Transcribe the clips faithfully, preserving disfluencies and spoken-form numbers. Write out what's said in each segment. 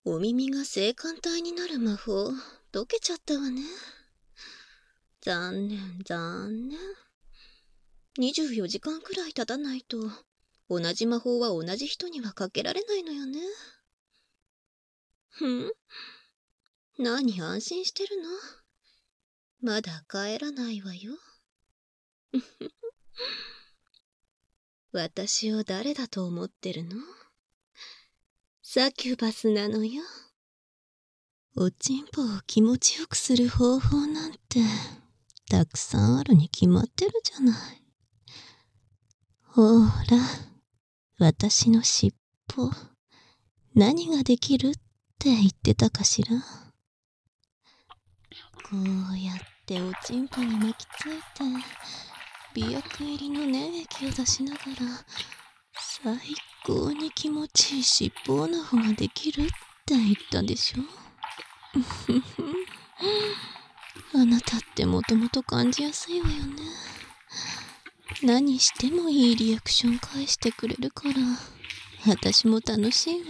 お耳が性感帯になる魔法、解けちゃったわね。残念、残念。にじゅうよじかんくらい経たないと、同じ魔法は同じ人にはかけられないのよね。ふん？何安心してるの？まだ帰らないわよ。私を誰だと思ってるの？サキュバスなのよ。おちんぽを気持ちよくする方法なんてたくさんあるに決まってるじゃない。ほら、私の尻尾、何ができるって言ってたかしら。こうやっておちんぽに巻きついて、美薬入りの粘液を出しながら、最高に気持ちいい尻尾オナホができるって言ったでしょ。あなたってもともと感じやすいわよね。何してもいいリアクション返してくれるから、私も楽しいわ。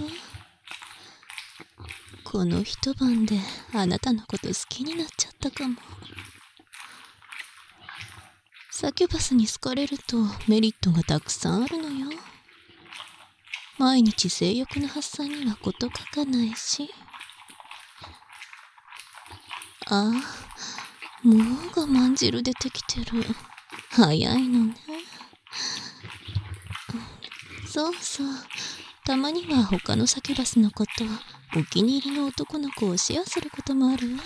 この一晩であなたのこと好きになっちゃったかも。サキュバスに好かれるとメリットがたくさんあるのよ。毎日性欲の発散には事欠かないし。ああ、もう我慢汁出てきてる。早いのね。そうそう、たまには他のサキュバスのこと、お気に入りの男の子をシェアすることもあるわ。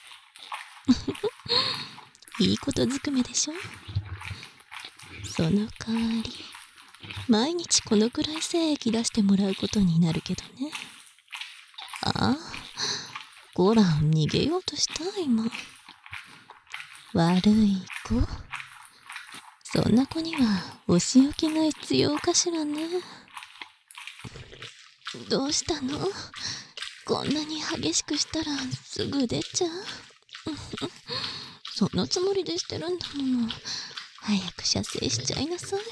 いいことずくめでしょ。その代わり、毎日このくらい精液出してもらうことになるけどね。ああ、ゴラン逃げようとした今。悪い子。そんな子にはお仕置きが必要かしらね。どうしたの？こんなに激しくしたらすぐ出ちゃう。そのつもりでしてるんだもの。早く射精しちゃいなさい。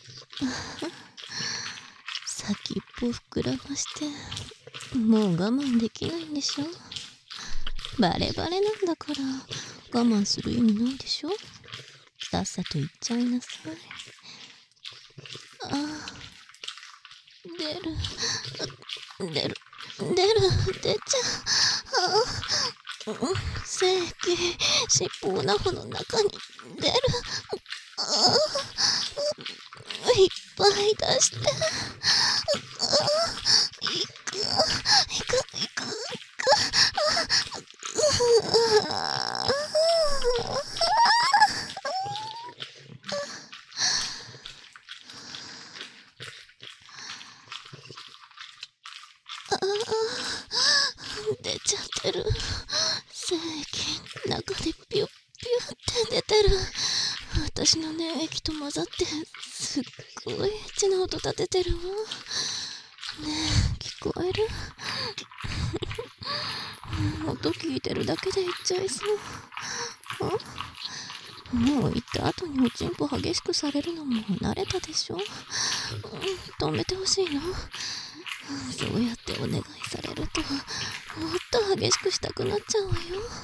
先っぽ膨らましてもう我慢できないんでしょ。バレバレなんだから我慢する意味ないでしょ。さっさと言っちゃいなさい。ああ、出る出る出る出ちゃう。ああ、精液尻尾オナホの中に出る。ああ、いっぱい出して。ああ、いくいくいくいく。ああ、出ちゃってる。精液中でピュッピュッって出てる。私の粘液と混ざってすっごいエッチな音立ててるわ。ねえ、聞こえる？音聞いてるだけで言っちゃいそう。あ、もう行った後におちんぽ激しくされるのも慣れたでしょ。止めてほしいの。そうやってお願いされるともっと激しくしたくなっちゃうわよ。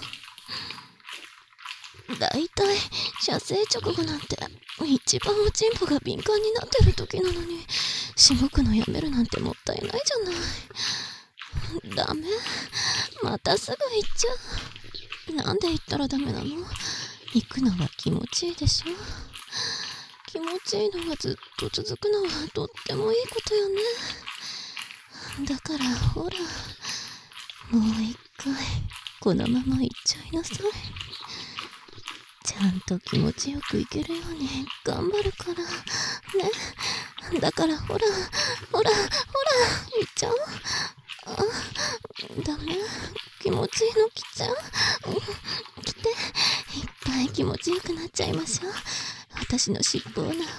だいたい射精直後なんて一番おちんぽが敏感になってる時なのに、しごくのやめるなんてもったいないじゃない。ダメ、またすぐ行っちゃう。なんで行ったらダメなの？行くのは気持ちいいでしょ。気持ちいいのがずっと続くのはとってもいいことよね。だからほら、もう一回このまま行っちゃいなさい。ちゃんと気持ちよくいけるように頑張るからね。だからほらほらほら行っちゃう。あ、ダメ、気持ちいいの来ちゃう。来て、いっぱい気持ちよくなっちゃいましょう。私の尻尾オナホで。あ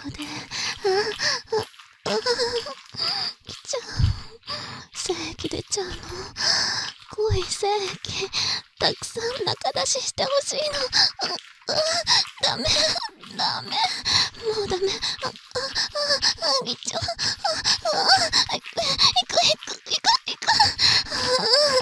あああ、来ちゃう。精液出ちゃうの。濃い精液たくさん中出ししてほしいの。ああ、ダメダメ、もうダメ。あああ、来ちゃう。ああ、行く行く行く行く行く。ああ。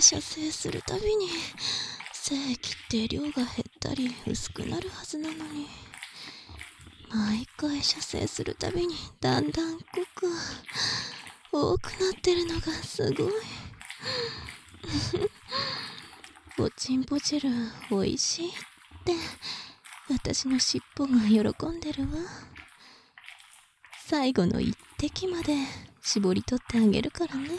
射精するたびに精液って量が減ったり薄くなるはずなのに、毎回射精するたびにだんだん濃く多くなってるのがすごい。おちんぽ汁おいしいって私の尻尾が喜んでるわ。最後の一滴まで絞り取ってあげるからね。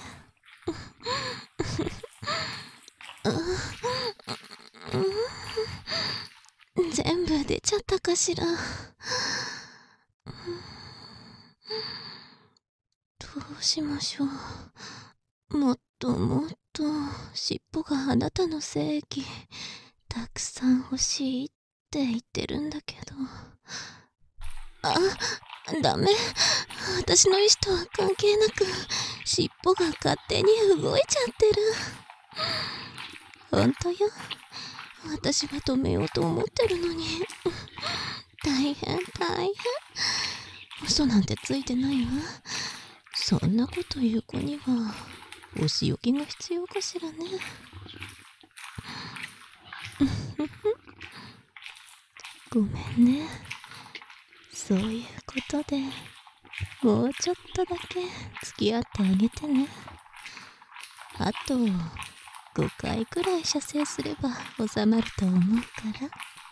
全部出ちゃったかしら。どうしましょう。もっともっと尻尾があなたの精液たくさん欲しいって言ってるんだけど。あ、ダメ。私の意志とは関係なく尻尾が勝手に動いちゃってる。ほんとよ。私は止めようと思ってるのに。大変大変。嘘なんてついてないわ。そんなこと言う子にはお仕置きが必要かしらね。ごめんね。そういうことでもうちょっとだけ付き合ってあげてね。あとごかいくらい射精すれば収まると思うから。